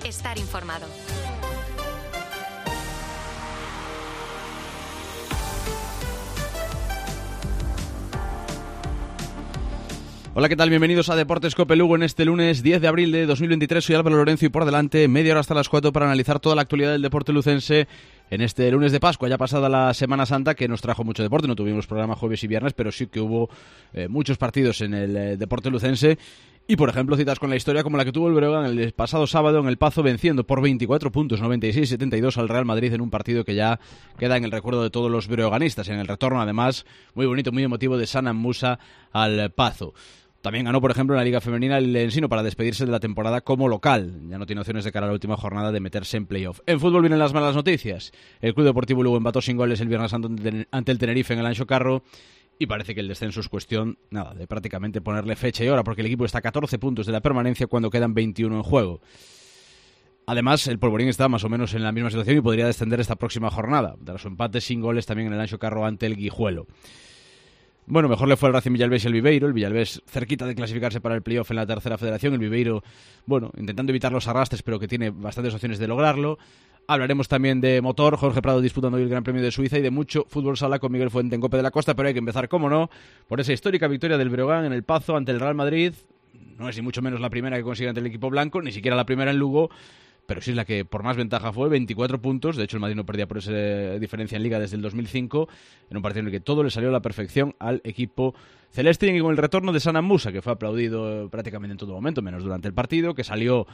estar informado. Hola, ¿qué tal? Bienvenidos a Deportes Cope Lugo en este lunes 10 de abril de 2023. Soy Álvaro Lorenzo y por delante media hora hasta las 4 para analizar toda la actualidad del deporte lucense en este lunes de Pascua, ya pasada la Semana Santa, que nos trajo mucho deporte. No tuvimos programa jueves y viernes, pero sí que hubo muchos partidos en el deporte lucense. Y, por ejemplo, citas con la historia como la que tuvo el Breogán el pasado sábado en el Pazo, venciendo por 24 puntos, 96-72 al Real Madrid en un partido que ya queda en el recuerdo de todos los breoganistas. En el retorno, además, muy bonito, muy emotivo de Sanan Musa al Pazo. También ganó, por ejemplo, en la Liga Femenina el Ensino para despedirse de la temporada como local. Ya no tiene opciones de cara a la última jornada de meterse en playoff. En fútbol vienen las malas noticias. El Club Deportivo Lugo empató sin goles el Viernes Santo ante el Tenerife en el Anxo Carro. Y parece que el descenso es cuestión, de prácticamente ponerle fecha y hora, porque el equipo está a 14 puntos de la permanencia cuando quedan 21 en juego. Además, el Polvorín está más o menos en la misma situación y podría descender esta próxima jornada, tras su empate sin goles también en el Anxo Carro ante el Guijuelo. Bueno, mejor le fue al Racing Villalbés y el Viveiro. El Villalbés cerquita de clasificarse para el playoff en la tercera federación. El Viveiro, intentando evitar los arrastres, pero que tiene bastantes opciones de lograrlo. Hablaremos también de motor, Jorge Prado disputando hoy el Gran Premio de Suiza, y de mucho fútbol sala con Miguel Fuente en Cope de la Costa, pero hay que empezar, como no, por esa histórica victoria del Breogán en el Pazo ante el Real Madrid. No es ni mucho menos la primera que consigue ante el equipo blanco, ni siquiera la primera en Lugo, pero sí es la que por más ventaja fue, 24 puntos. De hecho, el Madrid no perdía por esa diferencia en Liga desde el 2005, en un partido en el que todo le salió a la perfección al equipo celeste, y con el retorno de Sanan Musa, que fue aplaudido prácticamente en todo momento, menos durante el partido, que salió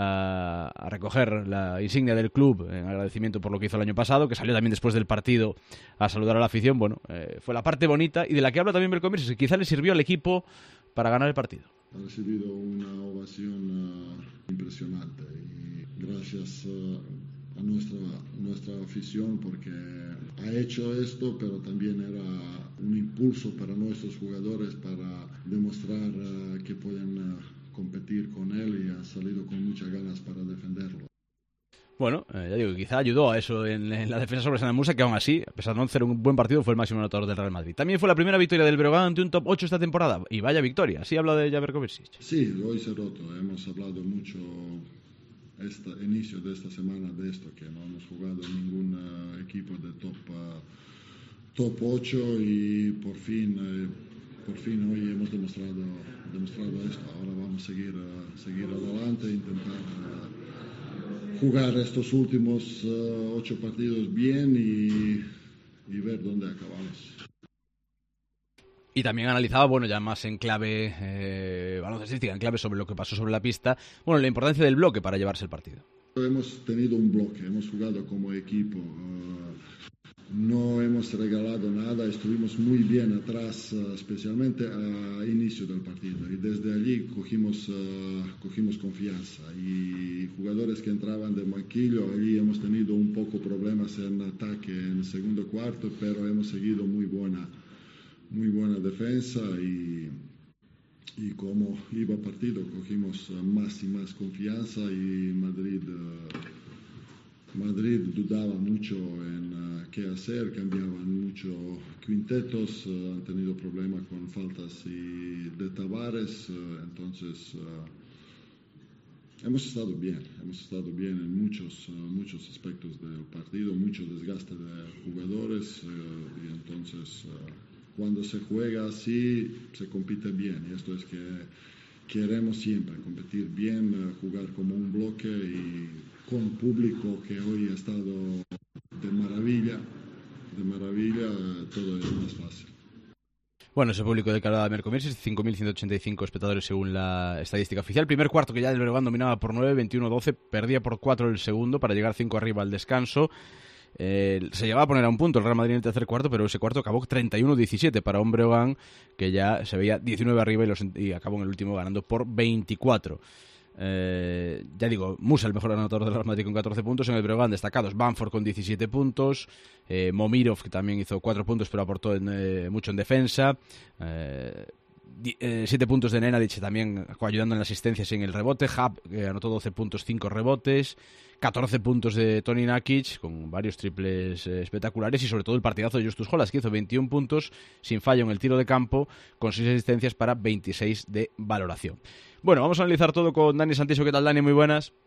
a recoger la insignia del club en agradecimiento por lo que hizo el año pasado, que salió también después del partido a saludar a la afición. Fue la parte bonita, y de la que habla también Belcomirsis, que quizá le sirvió al equipo para ganar el partido. Ha recibido una ovación impresionante, y gracias a nuestra afición, porque ha hecho esto, pero también era un impulso para nuestros jugadores para demostrar que pueden competir con él, y han salido con muchas ganas para defenderlo. Bueno, ya digo, quizá ayudó a eso en la defensa sobre Sanan Musa, que aún así, a pesar de no hacer un buen partido, fue el máximo anotador del Real Madrid. También fue la primera victoria del Breogán ante un top 8 esta temporada, y vaya victoria. Así habla de Javier Kovacic. Sí, hoy se roto. Hemos hablado mucho inicio de esta semana de esto, que no hemos jugado ningún equipo de top 8, y por fin hoy hemos demostrado esto. Ahora vamos a seguir adelante, intentar jugar estos últimos 8 partidos bien y ver dónde acabamos. Y también analizaba, ya más en clave baloncestística, en clave sobre lo que pasó sobre la pista, la importancia del bloque para llevarse el partido. Hemos tenido un bloque, hemos jugado como equipo, no hemos regalado nada, estuvimos muy bien atrás, especialmente a inicio del partido, y desde allí cogimos confianza, y jugadores que entraban de banquillo, allí hemos tenido un poco problemas en ataque en el segundo cuarto, pero hemos seguido muy buena defensa, y como iba partido cogimos más y más confianza, y Madrid dudaba mucho en qué hacer, cambiaban mucho quintetos, han tenido problemas con faltas de Tavares, entonces hemos estado bien en muchos aspectos del partido, mucho desgaste de jugadores, y entonces cuando se juega así se compite bien, y esto es que queremos siempre competir bien, jugar como un bloque, y con público que hoy ha estado de maravilla, todo es más fácil. Ese público de Calada de Mercomirsis, 5.185 espectadores según la estadística oficial. Primer cuarto que ya el Breogán dominaba por 9, 21-12, perdía por 4 el segundo para llegar 5 arriba al descanso. Se llegaba a poner a un punto el Real Madrid en el tercer cuarto, pero ese cuarto acabó 31-17 para un Breogán que ya se veía 19 arriba y acabó en el último ganando por 24. Ya digo, Musa el mejor anotador del Real Madrid con 14 puntos. En el Breogán destacados Bamford con 17 puntos, Momirov, que también hizo 4 puntos pero aportó mucho en defensa, 7 puntos de Nenadic, también ayudando en las asistencias y en el rebote. Hub, que anotó 12 puntos, 5 rebotes. 14 puntos de Toni Nakic, con varios triples espectaculares, y sobre todo el partidazo de Justus Jolas, que hizo 21 puntos sin fallo en el tiro de campo, con 6 asistencias para 26 de valoración. Vamos a analizar todo con Dani Santiso. ¿Qué tal, Dani? Muy buenas.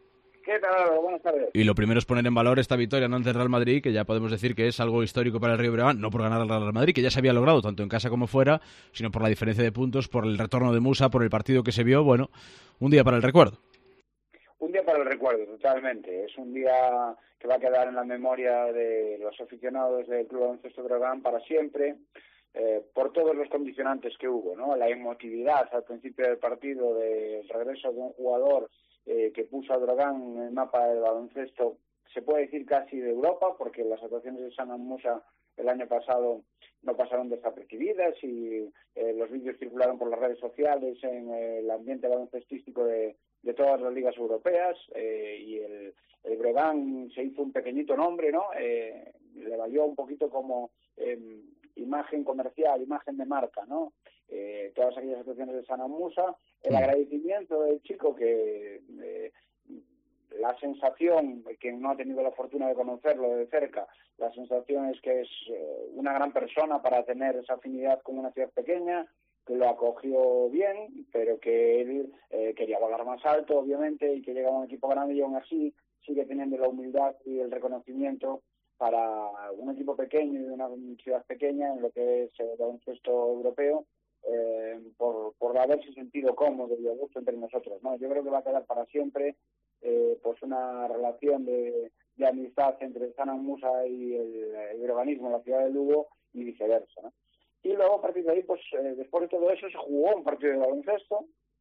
¿Qué tal? Buenas tardes. Y lo primero es poner en valor esta victoria, ¿no?, ante el Real Madrid, que ya podemos decir que es algo histórico para el Río Breogán, no por ganar al Real Madrid, que ya se había logrado tanto en casa como fuera, sino por la diferencia de puntos, por el retorno de Musa, por el partido que se vio. Bueno, un día para el recuerdo. Un día para el recuerdo, totalmente. Es un día que va a quedar en la memoria de los aficionados del Club Baloncesto Breogán para siempre, por todos los condicionantes que hubo, ¿no? La emotividad al principio del partido, del regreso de un jugador que puso a Breogán en el mapa del baloncesto, se puede decir casi de Europa, porque las actuaciones de Sana Musa el año pasado no pasaron desapercibidas y los vídeos circularon por las redes sociales en el ambiente baloncestístico de todas las ligas europeas, y el Breogán se hizo un pequeñito nombre, ¿no? Le valió un poquito como imagen comercial, imagen de marca, ¿no? Todas aquellas actuaciones de Sana Musa, el agradecimiento del chico que la sensación, que no ha tenido la fortuna de conocerlo de cerca, la sensación es que es una gran persona para tener esa afinidad con una ciudad pequeña, que lo acogió bien, pero que él quería volar más alto, obviamente, y que llega a un equipo grande y aún así sigue teniendo la humildad y el reconocimiento para un equipo pequeño y una ciudad pequeña en lo que es el baloncesto europeo, por haberse sentido cómodo y a gusto entre nosotros, ¿no? Yo creo que va a quedar para siempre pues una relación de amistad entre Sana Musa y el breoganismo en la ciudad de Lugo y viceversa, ¿no? Y luego, a partir de ahí, pues después de todo eso, se jugó un partido de baloncesto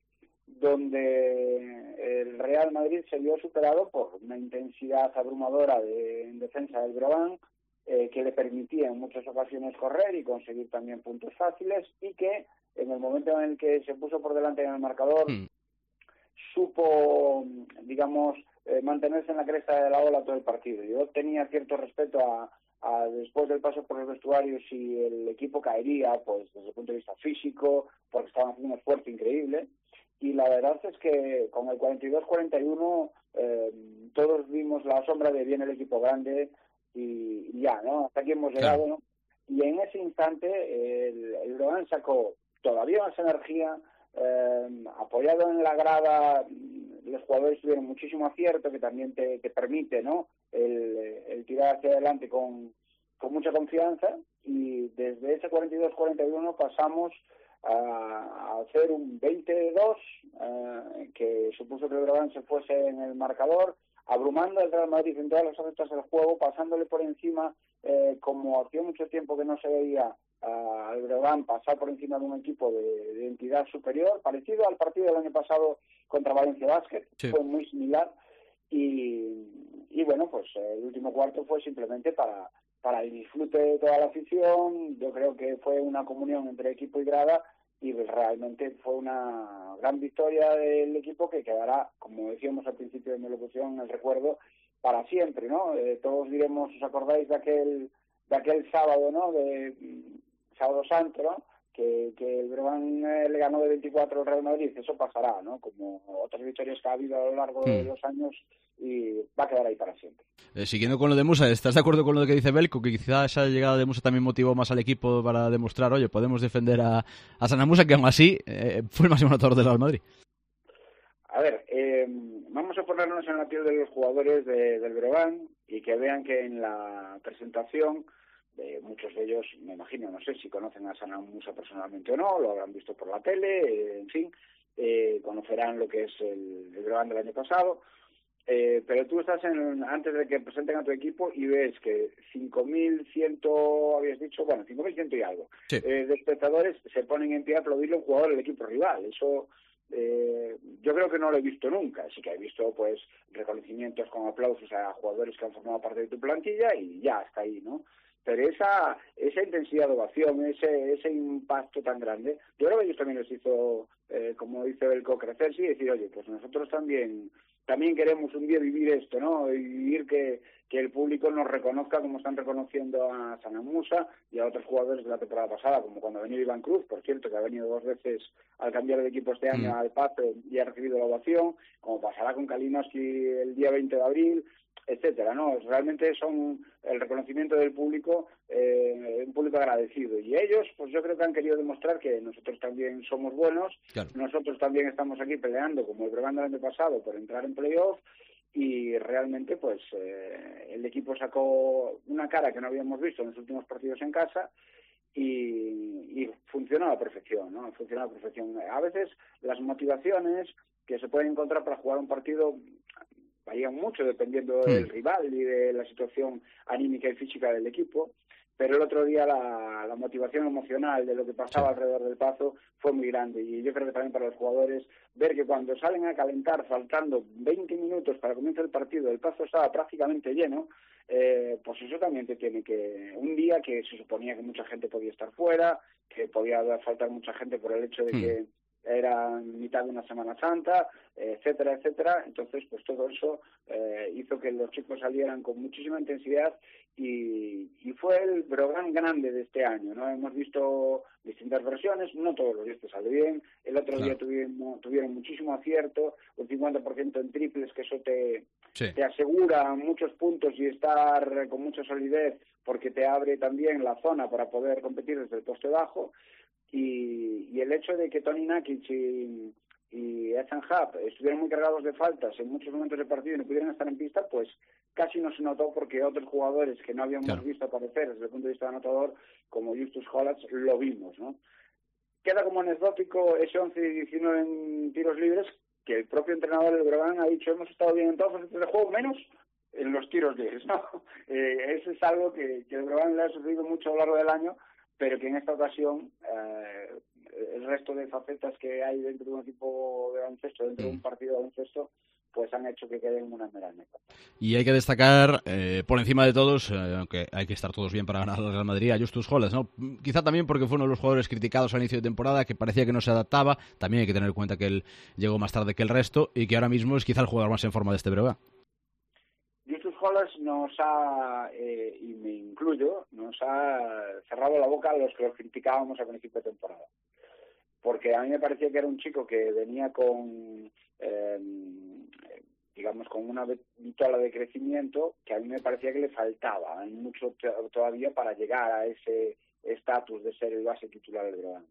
donde el Real Madrid se vio superado por una intensidad abrumadora en defensa del Breogán, que le permitía en muchas ocasiones correr y conseguir también puntos fáciles, y que en el momento en el que se puso por delante en el marcador supo, digamos, mantenerse en la cresta de la ola todo el partido. Yo tenía cierto respeto a después del paso por los vestuarios, si el equipo caería, pues desde el punto de vista físico, porque estaban haciendo un esfuerzo increíble, y la verdad es que con el 42-41 todos vimos la sombra de viene el equipo grande y ya, ¿no? Hasta aquí hemos llegado, ¿no? Y en ese instante el Breogán sacó todavía más energía, apoyado en la grada. Los jugadores tuvieron muchísimo acierto, que también te permite, ¿no?, el tirar hacia adelante con mucha confianza, y desde ese 42-41 pasamos a hacer un 20-2, que supuso que el Breogán se fuese en el marcador, abrumando al Real Madrid en todas las facetas del juego, pasándole por encima, como hacía mucho tiempo que no se veía al Breogán pasar por encima de un equipo de entidad superior, parecido al partido del año pasado contra Valencia Basket. Sí. Fue muy similar, y bueno, pues el último cuarto fue simplemente para el disfrute de toda la afición. Yo creo que fue una comunión entre equipo y grada, y realmente fue una gran victoria del equipo que quedará, como decíamos al principio de mi locución, en el recuerdo para siempre, ¿no? Todos diremos, ¿os acordáis de aquel sábado, ¿no?, de Sábado Santo, ¿no?, que el Breogán le ganó de 24 al Real Madrid? Eso pasará, ¿no?, como otras victorias que ha habido a lo largo de los años, y va a quedar ahí para siempre. Siguiendo con lo de Musa, ¿estás de acuerdo con lo que dice Belko? Que quizá esa llegada de Musa también motivó más al equipo para demostrar, oye, podemos defender a Sana Musa, que aún así fue el máximo anotador del Real Madrid. A ver, vamos a ponernos en la piel de los jugadores del Breogán y que vean que en la presentación, muchos de ellos, me imagino, no sé si conocen a Sana Musa personalmente o no, lo habrán visto por la tele, en fin, conocerán lo que es el Breogán del año pasado, pero tú estás antes de que presenten a tu equipo y ves que 5.100, habías dicho, bueno, 5.100 y algo, sí, de espectadores se ponen en pie a aplaudirle a un jugador del equipo rival. Eso yo creo que no lo he visto nunca. Sí que he visto pues reconocimientos con aplausos a jugadores que han formado parte de tu plantilla y ya está ahí, ¿no? Pero esa intensidad de ovación, ese impacto tan grande, yo creo que ellos también les hizo, como dice Belko, crecerse y decir, oye, pues nosotros también queremos un día vivir esto, ¿no? Y vivir que el público nos reconozca como están reconociendo a Sana Musa y a otros jugadores de la temporada pasada, como cuando ha venido Iván Cruz, por cierto, que ha venido 2 veces al cambiar de equipo este año al Pazo y ha recibido la ovación, como pasará con Kalinowski el día 20 de abril, etcétera, ¿no? Realmente son el reconocimiento del público, un público agradecido, y ellos, pues yo creo que han querido demostrar que nosotros también somos buenos, claro. Nosotros también estamos aquí peleando como el Breogán del año pasado por entrar en playoff, y realmente pues el equipo sacó una cara que no habíamos visto en los últimos partidos en casa y funcionó a la perfección, ¿no? Funcionó a la perfección. A veces las motivaciones que se pueden encontrar para jugar un partido varían mucho dependiendo del rival y de la situación anímica y física del equipo, pero el otro día la motivación emocional de lo que pasaba alrededor del Pazo fue muy grande, y yo creo que también para los jugadores ver que cuando salen a calentar faltando 20 minutos para comienzo el partido, el Pazo estaba prácticamente lleno, pues eso también te tiene que... Un día que se suponía que mucha gente podía estar fuera, que podía faltar mucha gente por el hecho de que era mitad de una Semana Santa, etcétera, etcétera. Entonces, pues todo eso hizo que los chicos salieran con muchísima intensidad y fue el Breogán grande de este año, ¿no? Hemos visto distintas versiones, no todos los días te sale bien. El otro día tuvieron muchísimo acierto, un 50% en triples, que eso te asegura muchos puntos y estar con mucha solidez, porque te abre también la zona para poder competir desde el poste bajo. Y el hecho de que Tony Nakic y Ethan Happ estuvieron muy cargados de faltas en muchos momentos del partido y no pudieran estar en pista, pues casi no se notó, porque otros jugadores que no habíamos visto aparecer desde el punto de vista anotador, como Justus Hollatz, lo vimos, ¿no? Queda como anecdótico ese 11-19 en tiros libres, que el propio entrenador del Breogán ha dicho: hemos estado bien en todos los facetas de juego, menos en los tiros libres, ¿no? Eso es algo que el Breogán le ha sufrido mucho a lo largo del año, pero que en esta ocasión el resto de facetas que hay dentro de un equipo de baloncesto, dentro de un partido de baloncesto, pues han hecho que queden una mera anécdota. Y hay que destacar, por encima de todos, aunque hay que estar todos bien para ganar al Real Madrid, a Justus Hollatz, ¿no? Quizá también porque fue uno de los jugadores criticados al inicio de temporada, que parecía que no se adaptaba. También hay que tener en cuenta que él llegó más tarde que el resto y que ahora mismo es quizá el jugador más en forma de este Breogán. Justus Hollatz nos ha, y me incluyo, nos ha cerrado la boca a los que los criticábamos a principio de temporada. Porque a mí me parecía que era un chico que venía con, digamos, con una vitola de crecimiento que a mí me parecía que le faltaba. Hay mucho todavía para llegar a ese estatus de ser el base titular del Breogán.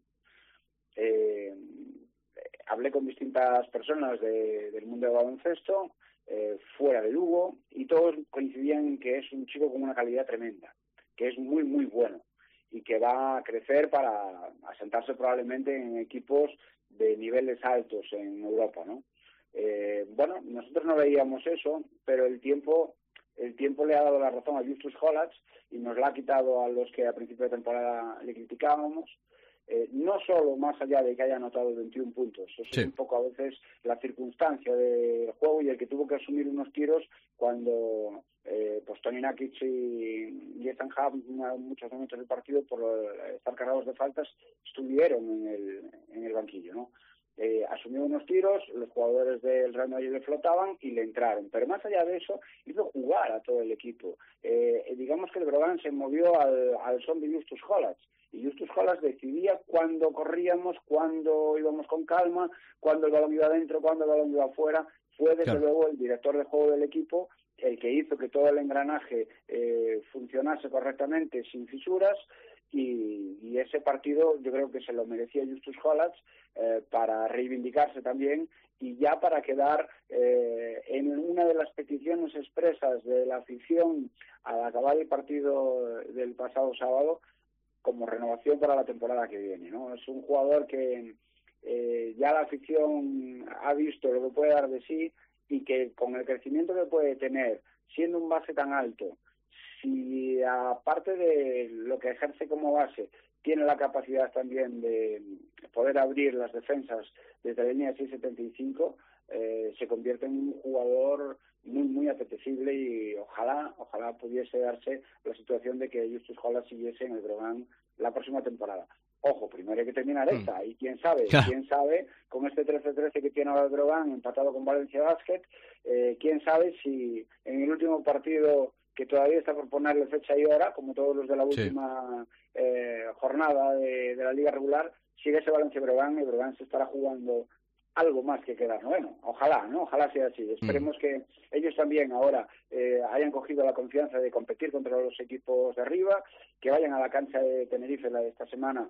Hablé con distintas personas del mundo del baloncesto, fuera de Lugo, y todos coincidían en que es un chico con una calidad tremenda, que es muy, muy bueno, y que va a crecer para asentarse probablemente en equipos de niveles altos en Europa, ¿no? Bueno, nosotros no veíamos eso, pero el tiempo le ha dado la razón a Justus Hollatz y nos la ha quitado a los que a principio de temporada le criticábamos. No solo más allá de que haya anotado 21 puntos, eso es un poco a veces la circunstancia del juego, y el que tuvo que asumir unos tiros cuando pues Tony Nakic y Ethan Happ en muchos momentos del partido, por estar cargados de faltas, estuvieron en el banquillo, ¿no? Asumió unos tiros, los jugadores del Real Madrid le flotaban y le entraron, pero más allá de eso hizo jugar a todo el equipo. Digamos que el Breogán se movió al son de Justus Hollatz, y Justus Hollatz decidía cuándo corríamos, cuándo íbamos con calma, cuándo el balón iba adentro, cuándo el balón iba afuera. Fue desde luego el director de juego del equipo el que hizo que todo el engranaje funcionase correctamente, sin fisuras, y ese partido yo creo que se lo merecía Justus Hollatz para reivindicarse también, y ya para quedar en una de las peticiones expresas de la afición al acabar el partido del pasado sábado, como renovación para la temporada que viene, ¿no? Es un jugador que ya la afición ha visto lo que puede dar de sí, y que con el crecimiento que puede tener, siendo un base tan alto, si aparte de lo que ejerce como base, tiene la capacidad también de poder abrir las defensas desde la línea de 6.75, se convierte en un jugador muy, muy apetecible, y ojalá pudiese darse la situación de que Justus Hollatz siguiese en el Breogán la próxima temporada. Ojo, primero hay que terminar esta, y quién sabe, con este 13-13 que tiene ahora el Breogán, empatado con Valencia Basket, quién sabe si en el último partido, que todavía está por ponerle fecha y hora, como todos los de la última jornada de la liga regular, sigue ese Valencia Breogán, y Breogán se estará jugando algo más que quedar noveno. Ojalá, ¿no? Ojalá sea así. Esperemos que ellos también ahora hayan cogido la confianza de competir contra los equipos de arriba, que vayan a la cancha de Tenerife la de esta semana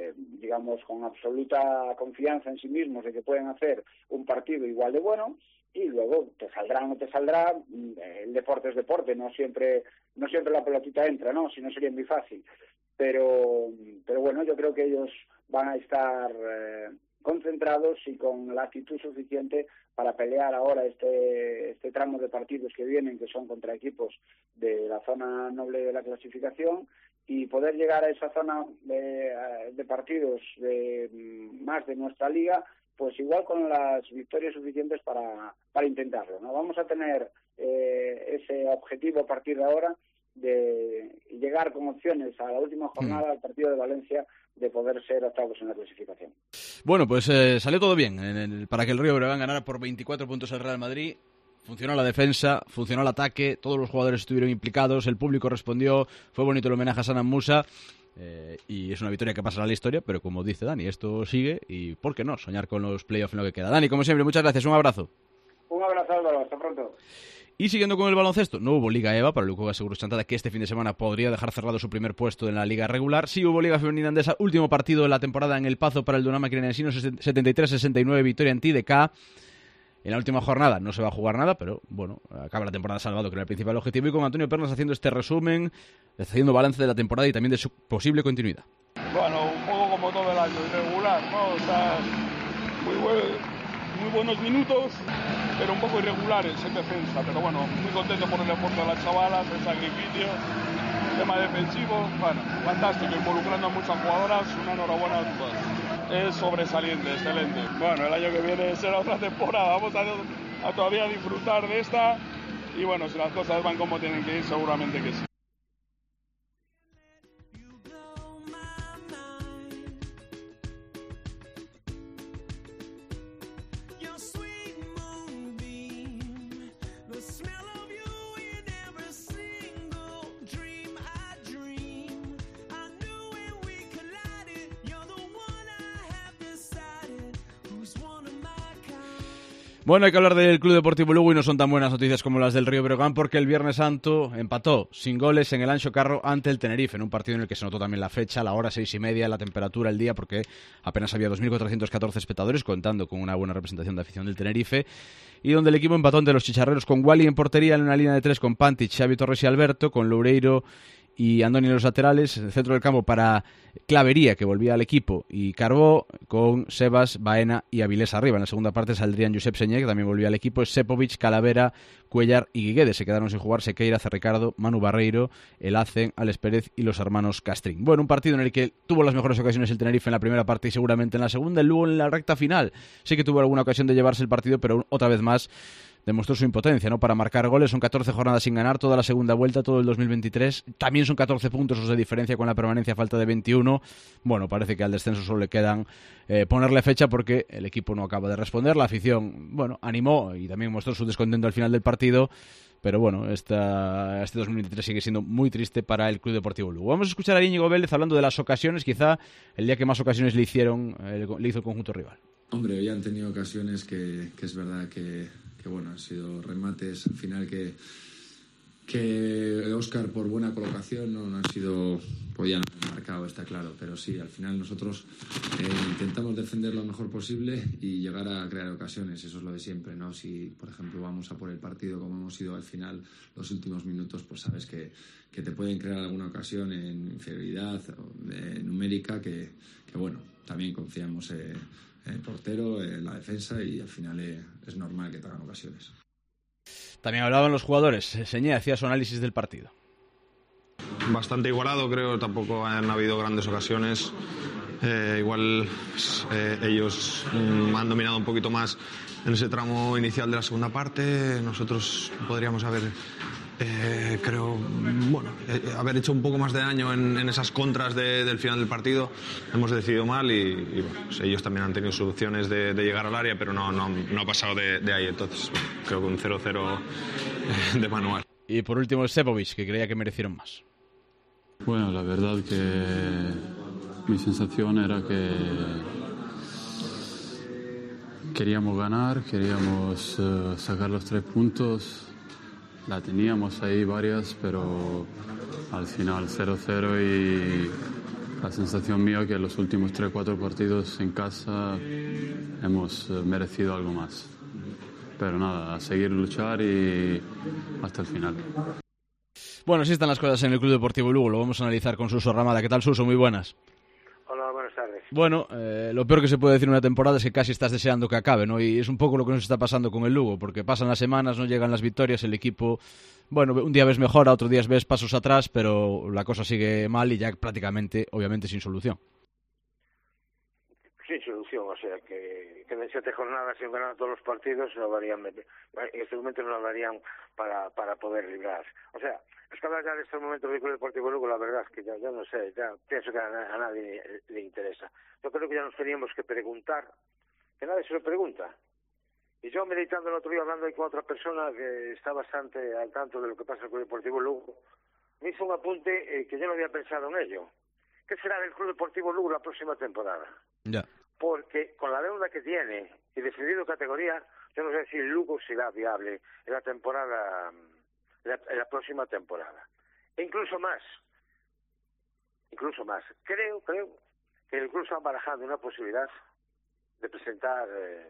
digamos, con absoluta confianza en sí mismos de que pueden hacer un partido igual de bueno, y luego te saldrá o no te saldrá. El deporte es deporte, no siempre la pelotita entra, ¿no? Si no sería muy fácil. Pero bueno, yo creo que ellos van a estar concentrados y con la actitud suficiente para pelear ahora este tramo de partidos que vienen, que son contra equipos de la zona noble de la clasificación, y poder llegar a esa zona de partidos más de nuestra liga, pues igual con las victorias suficientes para intentarlo, ¿no? Vamos a tener ese objetivo a partir de ahora, de llegar con opciones a la última jornada al partido de Valencia, de poder ser octavos en la clasificación. Bueno, pues salió todo bien para que el Río Breogán ganara por 24 puntos al Real Madrid. Funcionó la defensa, funcionó el ataque, todos los jugadores estuvieron implicados, el público respondió, fue bonito el homenaje a Sanan Musa, y es una victoria que pasará a la historia, pero como dice Dani, esto sigue y ¿por qué no? Soñar con los playoffs en lo que queda. Dani, como siempre, muchas gracias, un abrazo. Un abrazo, Álvaro, hasta pronto. Y siguiendo con el baloncesto, no hubo Liga EVA para el Luco Seguros Chantada, que este fin de semana podría dejar cerrado su primer puesto en la Liga regular. Sí hubo Liga Femenina Andesa, último partido de la temporada en El Pazo para el Dunama Crianensino, 73-69, victoria en TDK. En la última jornada no se va a jugar nada, pero bueno, acaba la temporada salvado, que era el principal objetivo, y con Antonio Pernas haciendo este resumen, haciendo balance de la temporada y también de su posible continuidad. Bueno, un poco como todo el año, irregular, ¿no? O sea, muy buenos minutos, pero un poco irregulares en defensa. Pero bueno, muy contento por el esfuerzo de las chavalas, el sacrificio, el tema defensivo. Bueno, fantástico, involucrando a muchas jugadoras. Una enhorabuena a todas. Es sobresaliente, excelente. Bueno, el año que viene será otra temporada. Vamos a todavía disfrutar de esta. Y bueno, si las cosas van como tienen que ir, seguramente que sí. Bueno, hay que hablar del Club Deportivo Lugo y no son tan buenas noticias como las del Río Breogán, porque el Viernes Santo empató sin goles en el Anxo Carro ante el Tenerife, en un partido en el que se notó también la fecha, la hora 6:30, la temperatura, el día, porque apenas había 2.414 espectadores, contando con una buena representación de afición del Tenerife, y donde el equipo empató ante los chicharreros con Wally en portería, en una línea de tres con Pantic, Xavi Torres y Alberto, con Loureiro y Andoni en los laterales, en el centro del campo para Clavería, que volvía al equipo, y Carbó, con Sebas, Baena y Avilés arriba. En la segunda parte saldrían Josep Señé, que también volvía al equipo, Sepovic, Calavera, Cuellar y Guiguedes. Se quedaron sin jugar Sequeira, Cerricardo, Manu Barreiro, El Hacen, Alex Pérez y los hermanos Castrín. Bueno, un partido en el que tuvo las mejores ocasiones el Tenerife en la primera parte y seguramente en la segunda, el Lugo en la recta final. Sí que tuvo alguna ocasión de llevarse el partido, pero otra vez más demostró su impotencia, ¿no?, para marcar goles. Son 14 jornadas sin ganar, toda la segunda vuelta, todo el 2023. También son 14 puntos los de diferencia con la permanencia a falta de 21. Bueno, parece que al descenso solo le quedan ponerle fecha, porque el equipo no acaba de responder. La afición, bueno, animó y también mostró su descontento al final del partido. Pero bueno, este 2023 sigue siendo muy triste para el Club Deportivo Lugo. Vamos a escuchar a Íñigo Vélez hablando de las ocasiones, quizá el día que más ocasiones le hizo el conjunto rival. Hombre, hoy han tenido ocasiones que es verdad que bueno, han sido remates al final que Óscar, por buena colocación, no han sido, podían haber marcado, está claro, pero sí, al final nosotros intentamos defender lo mejor posible y llegar a crear ocasiones. Eso es lo de siempre, ¿no? Si, por ejemplo, vamos a por el partido como hemos ido al final, los últimos minutos, pues sabes que te pueden crear alguna ocasión en inferioridad numérica, que bueno, también confiamos en el portero, en la defensa, y al final es normal que te hagan ocasiones. También hablaban los jugadores. Señé hacía su análisis del partido. Bastante igualado, creo. Tampoco han habido grandes ocasiones. Igual ellos han dominado un poquito más en ese tramo inicial de la segunda parte. Nosotros podríamos haber, creo, bueno, haber hecho un poco más de daño en esas contras del final del partido. Hemos decidido mal y bueno, pues ellos también han tenido soluciones de llegar al área, pero no ha pasado de ahí. Entonces, bueno, creo que un 0-0 de manual. Y por último el Sepovic, que creía que merecieron más. Bueno, la verdad que mi sensación era que queríamos ganar, queríamos sacar los 3 puntos. La teníamos ahí varias, pero al final 0-0, y la sensación mía que en los últimos 3-4 partidos en casa hemos merecido algo más. pero nada, a seguir luchar y hasta el final. Bueno, así están las cosas en el Club Deportivo Lugo. Lo vamos a analizar con Suso Ramada. ¿Qué tal, Suso? Muy buenas. Hola, buenas tardes. Bueno, lo peor que se puede decir en una temporada es que casi estás deseando que acabe, ¿no? Y es un poco lo que nos está pasando con el Lugo, porque pasan las semanas, no llegan las victorias, el equipo, bueno, un día ves mejora, otro día ves pasos atrás, pero la cosa sigue mal y ya prácticamente, obviamente, sin solución. Sin solución, o sea, que en 7 jornadas sin ganar todos los partidos no varían, en este momento no varían para poder librar. O sea, es que hablar ya de este momento del Club Deportivo Lugo, la verdad es que ya no sé, ya pienso que a nadie le interesa. Yo creo que ya nos teníamos que preguntar, que nadie se lo pregunta. Y yo, meditando el otro día, hablando ahí con otra persona que está bastante al tanto de lo que pasa en el Club Deportivo Lugo, me hizo un apunte que yo no había pensado en ello. ¿Qué será del Club Deportivo Lugo la próxima temporada? Ya. Porque con la deuda que tiene y descendido categoría, yo no sé si el Lugo será viable en la temporada, en la próxima temporada. E incluso más. Creo que el club está barajando una posibilidad de presentar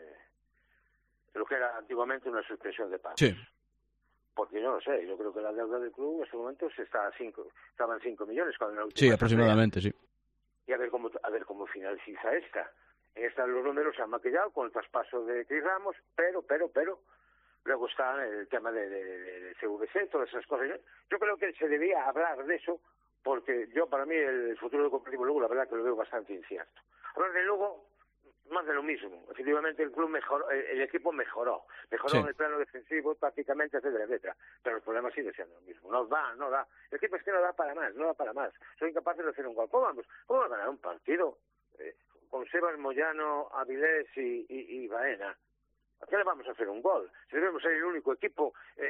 lo que era antiguamente una suspensión de pagos. Sí. Porque yo no sé, yo creo que la deuda del club en este momento estaba en 5 millones. Cuando la última Sí, aproximadamente, sí. Y a ver cómo finaliza esta. En esta los números se han maquillado con el traspaso de Cris Ramos, pero luego está el tema de CVC, todas esas cosas. Yo creo que se debía hablar de eso, porque para mí el futuro del Deportivo Lugo, la verdad que lo veo bastante incierto. Hablar de Lugo, más de lo mismo. Efectivamente el club mejoró, el equipo mejoró sí. En el plano defensivo prácticamente, etcétera, pero el problema sigue siendo lo mismo. No da. El equipo es que no da para más. Son incapaces de hacer un gol. ¿Cómo va a ganar un partido con Sebas, Moyano, Avilés y Baena? ¿A qué le vamos a hacer un gol? Si debemos ser el único equipo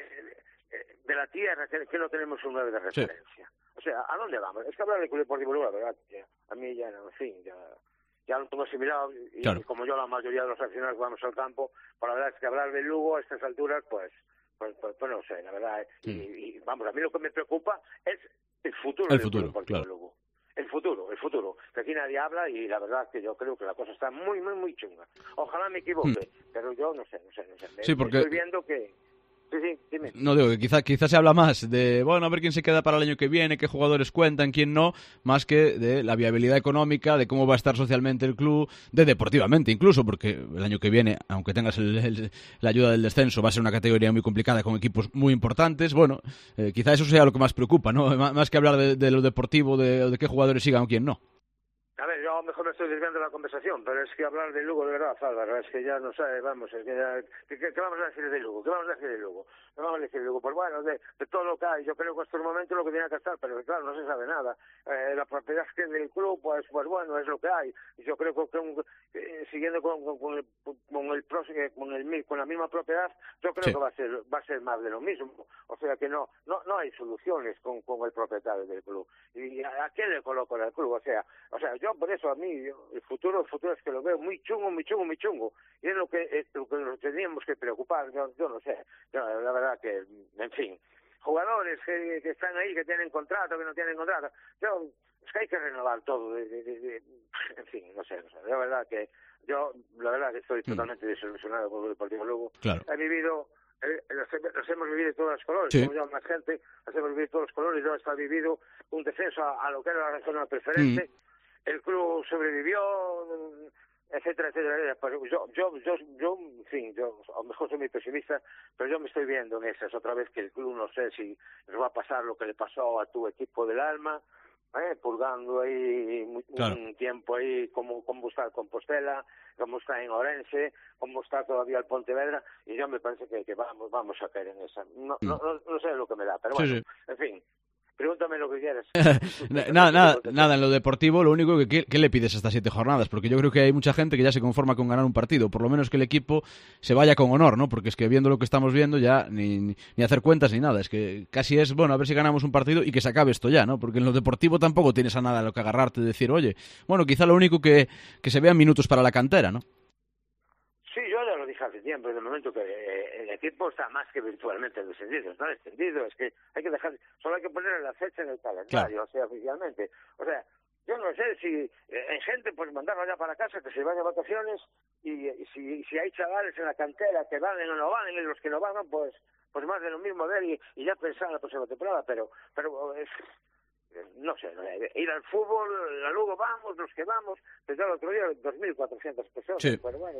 de la tierra que no tenemos un 9 de referencia. Sí. O sea, ¿a dónde vamos? Es que hablar del Club Deportivo Lugo, la verdad, a mí ya, en fin, ya lo tengo asimilado y claro. Como yo la mayoría de los aficionados vamos al campo, pues la verdad es que hablar de Lugo a estas alturas, pues no sé, la verdad. Y vamos, a mí lo que me preocupa es el futuro del Club Deportivo Lugo. El futuro, que aquí nadie habla y la verdad es que yo creo que la cosa está muy, muy, muy chunga. Ojalá me equivoque, pero yo no sé. Sí, porque estoy viendo que... Sí, dime. No digo que quizá se habla más de, bueno, a ver quién se queda para el año que viene, qué jugadores cuentan, quién no, más que de la viabilidad económica, de cómo va a estar socialmente el club, de deportivamente incluso, porque el año que viene, aunque tengas la ayuda del descenso, va a ser una categoría muy complicada con equipos muy importantes. Bueno, quizá eso sea lo que más preocupa, ¿no? Más que hablar de lo deportivo, de qué jugadores sigan o quién no. A ver, yo a lo mejor me estoy desviando de la conversación, pero es que hablar de Lugo de verdad, Álvaro, es que ya no sé, vamos, es que ya, ¿qué vamos a decir de Lugo? ¿Qué vamos a decir de Lugo? Pues bueno, de todo lo que hay, yo creo que hasta el momento lo que tiene que estar, pero claro, no se sabe nada. La propiedad que tiene el club, pues bueno, es lo que hay. Y yo creo que siguiendo con la misma propiedad, yo creo que va a ser más de lo mismo. O sea que no hay soluciones con el propietario del club. ¿Y a quién le coloco en el club? O sea, yo por eso a mí el futuro es que lo veo muy chungo, y es lo que nos teníamos que preocupar. Yo no sé, la verdad que, en fin, jugadores que están ahí, que tienen contrato, que no tienen contrato, es que hay que renovar todo, en fin, no sé, la verdad que estoy totalmente desilusionado con el Deportivo Lugo. Claro. He vivido, los hemos vivido todos los colores, sí. Como yo, más gente, los hemos vivido todos los colores, yo hasta he vivido un descenso a lo que era la zona preferente. El club sobrevivió, etcétera. Pero yo, en fin, yo a lo mejor soy muy pesimista, pero yo me estoy viendo en esas otra vez que el club no sé si nos va a pasar lo que le pasó a tu equipo del alma, purgando ahí un tiempo ahí como está el Compostela, como está en Orense, como está todavía el Pontevedra, y yo me parece que vamos a caer en esa. No sé lo que me da, pero bueno, en fin. Pregúntame lo que quieras. Nada, en lo deportivo, lo único que ¿qué le pides a estas 7 jornadas? Porque yo creo que hay mucha gente que ya se conforma con ganar un partido, por lo menos que el equipo se vaya con honor, ¿no? Porque es que viendo lo que estamos viendo ya ni hacer cuentas ni nada, es que casi es, bueno, a ver si ganamos un partido y que se acabe esto ya, ¿no? Porque en lo deportivo tampoco tienes a nada a lo que agarrarte de decir, oye, bueno, quizá lo único que se vean minutos para la cantera, ¿no? Sí, yo ya lo dije hace tiempo, en el momento que el equipo está más que virtualmente descendido, está descendido, es que hay que dejar, solo hay que poner la fecha en el calendario, claro. O sea, oficialmente. O sea, yo no sé si hay gente, pues mandarla ya para casa, que se vaya a vacaciones, y si hay chavales en la cantera que valen o no valen, y los que no van, pues más de lo mismo ver y ya pensar en la próxima temporada, pero no sé, ir al fútbol, a Lugo vamos, los que vamos, desde el otro día 2.400 personas, sí. Pero bueno,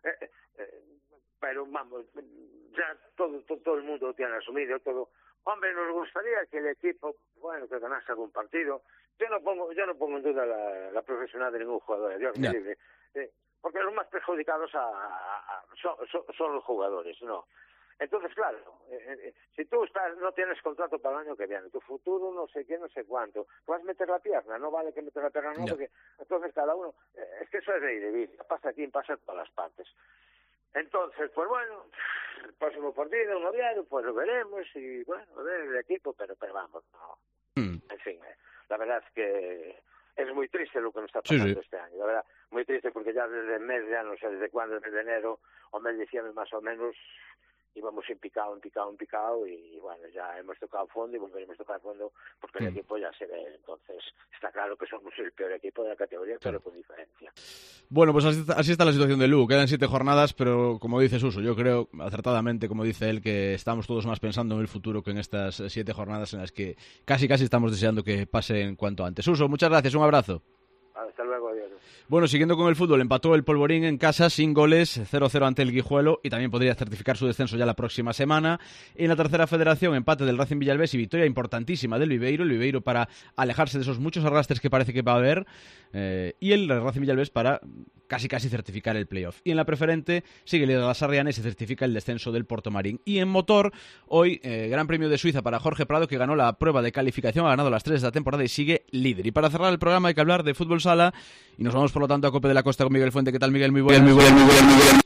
pero vamos, ya todo el mundo lo tiene asumido, todo. Hombre, nos gustaría que el equipo, bueno, que ganase algún partido. Yo no pongo en duda la profesionalidad de ningún jugador, Dios me libre, porque los más perjudicados son los jugadores, ¿no? Entonces, claro, si tú no tienes contrato para el año que viene, tu futuro no sé qué, no sé cuánto, vas a meter la pierna, no vale que meter la pierna, no, porque entonces cada uno, es que eso es de ir de vida, pasa aquí, pasa en todas las partes. Entonces, pues bueno, el próximo partido, un Oviedo, pues lo veremos, y bueno, a ver el equipo, pero vamos, no. En fin, la verdad es que es muy triste lo que nos está pasando este año, la verdad, muy triste, porque ya desde el mes, ya no sé desde cuándo, desde enero o mes de diciembre más o menos, íbamos en picado, y bueno, ya hemos tocado fondo y volveremos a tocar fondo porque el equipo ya se ve. Entonces, está claro que somos el peor equipo de la categoría, pero con diferencia. Bueno, pues así está la situación de Lugo. Quedan 7 jornadas, pero como dice Suso, yo creo acertadamente, como dice él, que estamos todos más pensando en el futuro que en estas 7 jornadas en las que casi estamos deseando que pasen cuanto antes. Suso, muchas gracias, un abrazo. Hasta luego, adiós. Bueno, siguiendo con el fútbol, empató el Polvorín en casa sin goles, 0-0 ante el Guijuelo, y también podría certificar su descenso ya la próxima semana. En la tercera federación, empate del Racing Villalbés y victoria importantísima del Viveiro, el Viveiro para alejarse de esos muchos arrastres que parece que va a haber, y el Racing Villalbés para casi certificar el playoff. Y en la preferente sigue el líder de la Sarriana y se certifica el descenso del Portomarín. Y en motor, hoy, Gran Premio de Suiza para Jorge Prado, que ganó la prueba de calificación, ha ganado las 3 de esta temporada y sigue líder. Y para cerrar el programa hay que hablar de fútbol sala, y nos vamos por lo tanto a Cope de la Costa con Miguel Fuente. ¿Qué tal, Miguel? Muy buenas. Muy buenas.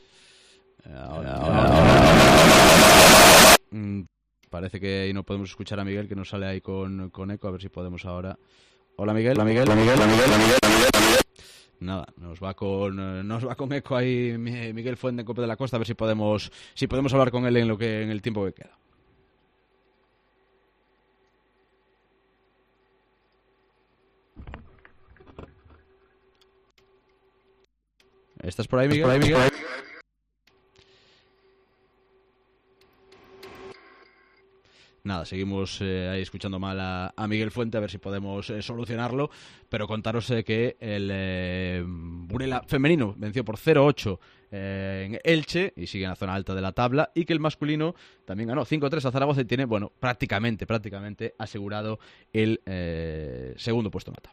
Ahora. Parece que ahí no podemos escuchar a Miguel, que nos sale ahí con eco. A ver si podemos ahora. Hola, Miguel. Nada, nos va con eco ahí Miguel Fuente en Cope de la Costa. A ver si podemos hablar con él en el tiempo que queda. ¿Estás por ahí, Miguel? Nada, seguimos ahí escuchando mal a Miguel Fuente, a ver si podemos solucionarlo, pero contaros que el Burela femenino venció por 0-8 en Elche y sigue en la zona alta de la tabla, y que el masculino también ganó 5-3 a Zaragoza y tiene, bueno, prácticamente asegurado el segundo puesto en la tabla.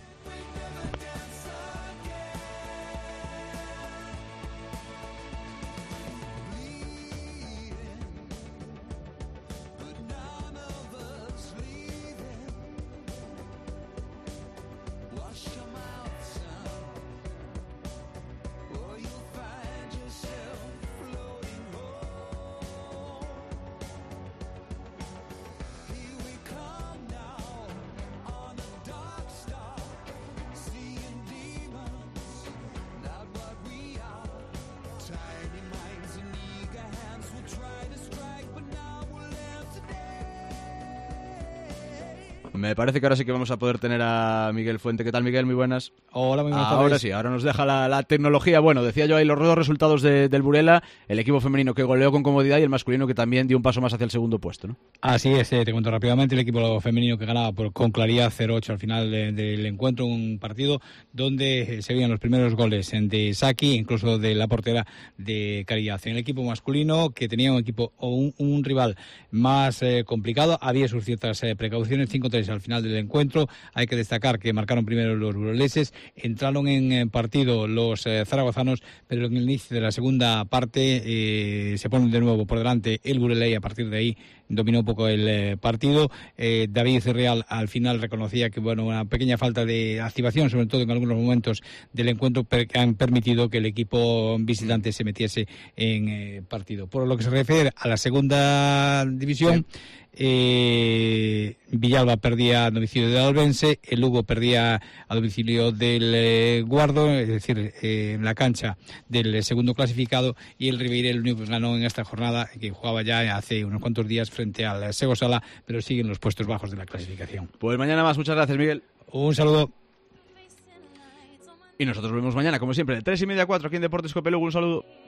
Me parece que ahora sí que vamos a poder tener a Miguel Fuente. ¿Qué tal, Miguel? Muy buenas. Hola, muy buenas tardes. Ahora sí, ahora nos deja la tecnología. Bueno, decía yo ahí los dos resultados del Burela, el equipo femenino que goleó con comodidad y el masculino que también dio un paso más hacia el segundo puesto, ¿no? Así es, te cuento rápidamente, el equipo femenino que ganaba con claridad 0-8 al final del encuentro, un partido donde se veían los primeros goles de Saki, incluso de la portera de Caridad. En el equipo masculino, que tenía un equipo o un rival más complicado, había sus ciertas precauciones, 5-3 al final del encuentro. Hay que destacar que marcaron primero los buroleses, entraron en partido los zaragozanos, pero en el inicio de la segunda parte se ponen de nuevo por delante el Burela y a partir de ahí dominó un poco el partido. David Real al final reconocía que una pequeña falta de activación, sobre todo en algunos momentos del encuentro, que han permitido que el equipo visitante se metiese en partido. Por lo que se refiere a la segunda división, Villalba perdía a domicilio del Albense, el Lugo perdía a domicilio del Guardo, es decir, en la cancha del segundo clasificado, y el Ribeira el único que ganó en esta jornada, que jugaba ya hace unos cuantos días frente al Sego Sala, pero sigue en los puestos bajos de la clasificación. Pues mañana más. Muchas gracias, Miguel. Un saludo. Y nosotros volvemos mañana, como siempre, de 3:30 a 4 aquí en Deportes Cope Lugo. Un saludo.